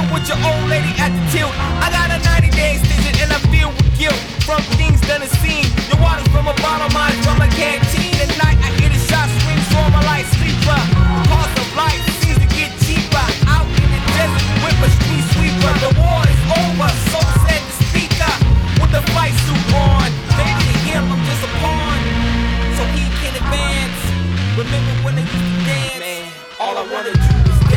with your old lady at the tilt. I got a 90-day extension and I feel with guilt from things done and seen. Your water's from a bottle, mine's from a canteen. At night I hear the shots ring, so my light sleeper. The cost of life seems to get cheaper. Out in the desert with a street sweeper. The war is over, so said the speaker with the fight suit on. Maybe to him I'm just a pawn, so he can advance. Remember when I used to dance? Man, all I wanna do is